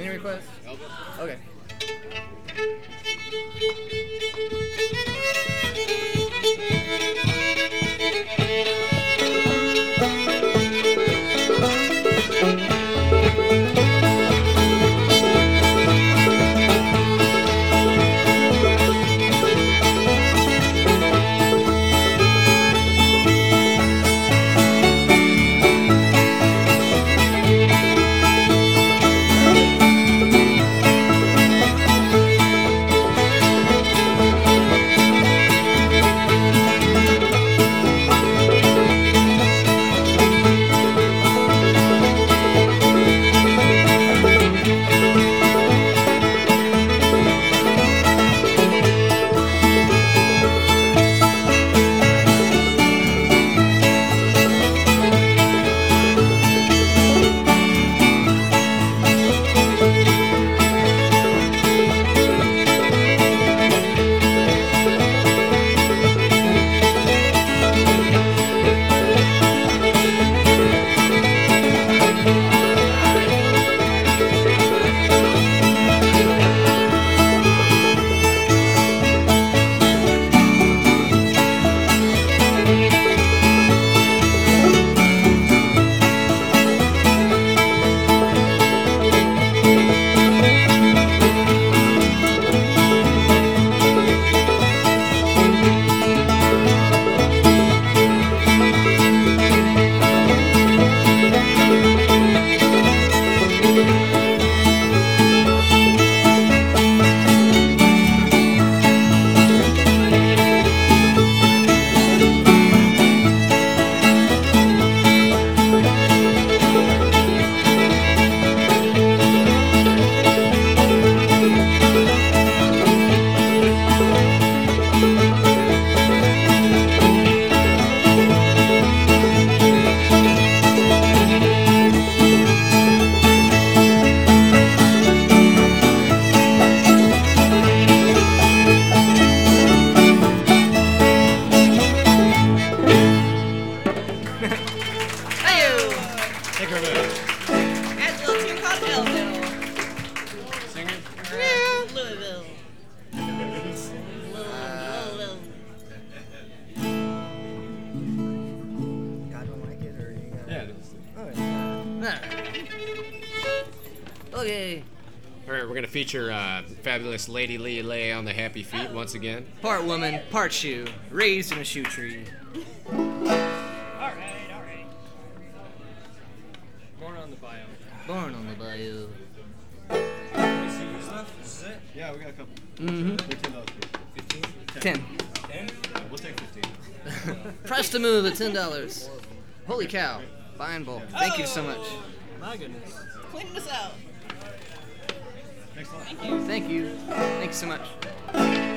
Any requests? Okay. Okay. All right, we're going to feature fabulous Lady Lee Lay on the Happy Feet once again. Part woman, part shoe, raised in a shoe tree. All right. Born on the bayou. Born on the bayou. This is it? Yeah, we got a couple. Mm-hmm. $15. 10. 10? We'll take 15. Press to move at $10. Holy cow. Buy in bulk. Thank you so much. My goodness. Cleaning us out. Thanks a lot. Thank you. Thank you. Thanks so much.